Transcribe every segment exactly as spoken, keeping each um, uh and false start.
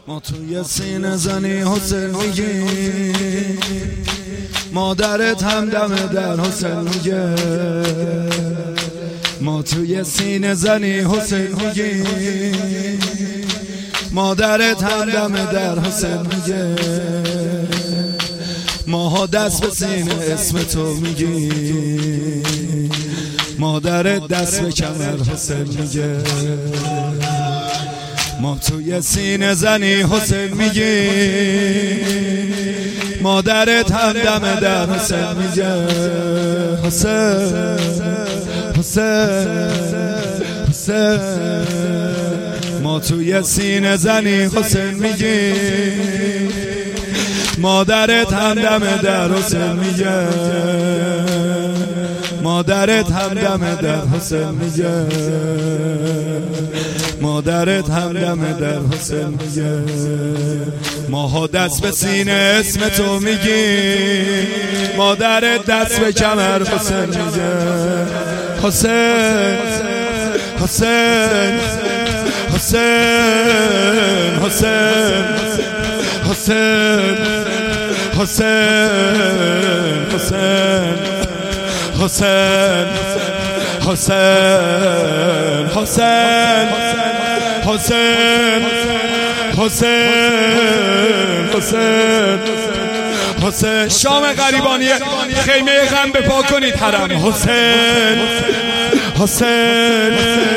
ما توی سینه زنی حسین میگی، مادرت هم دم در حسین میگه. ما توی سینه زنی حسین میگی، مادرت هم دم در حسین میگه. ماها دست به سینه اسم تو میگی، مادرت دست به کمر حسین میگه. ما توی سینه زنی حسین میگی، مادرت هم دم در حسین میگه. حسین حسین حسین ما توی سینه زنی حسین میگی، مادرت هم دم در حسین میگه. مادرت هم دم در حسین میگه، مادرت هم دم در حسین میگه. ماها دست به سینه اسم تو میگی، مادرت دست به کمر حسین میگه. حسین حسین حسین حسین حسین حسین حسین حسین حسین حسین حسین حسین حسین حسین شام غریبانی خیمه غم به پا کنید حرم. حسین حسین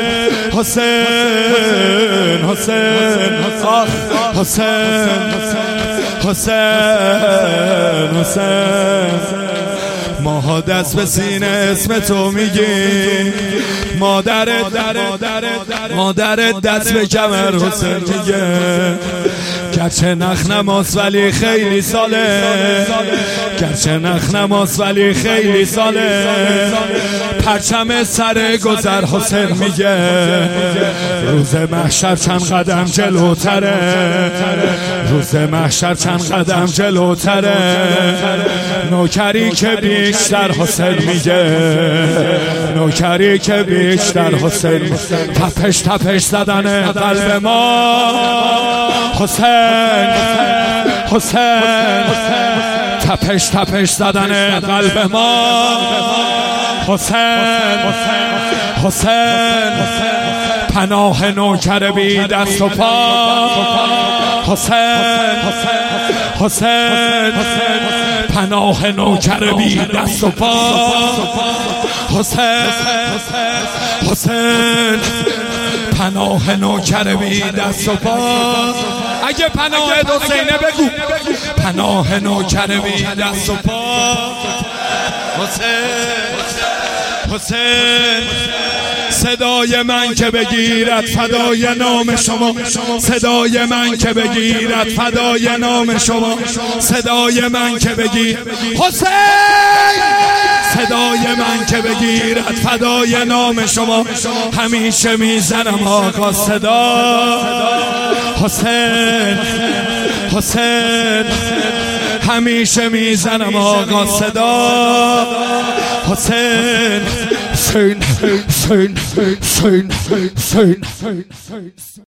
حسین حسین حسین حسین حسین ماها دست به سینه اسم تو میگی، مادرت مادرت دست به کمر حسین میگه. گرچه نخ نماس ولی خیلی ساله، گرچه نخ نماس ولی خیلی ساله. پرچم سر گذر حسین میگه، روز محشر چند قدم جلوتره، روز محشر چند قدم جلوتره. نوکری که بیشتر حسین میگه، نوکری که بیشتر حسین. تپش تپش زدن قلب ما حسین، حسین تپش تپش زدن قلب ما حسین، حسین پناه نوکر بی دست و پا حسین، حسین پناه نوکر بی دست و پا حسین، حسین پناه نوکر بی دست و پا. اگه پناه حسینه بگو، پناه نوکر بی دست و پا حسین، حسین صدای من که بگیرد فدای نام شما، صدای من که بگیرد فدای نام شما، صدای من که بگیر حسین، صدای من که بگیرد فدای نام شما. همیشه میزنم آقا صدا حسین، حسین همیشه میزنم آقا صدا حسین، حسین حسین حسین حسین.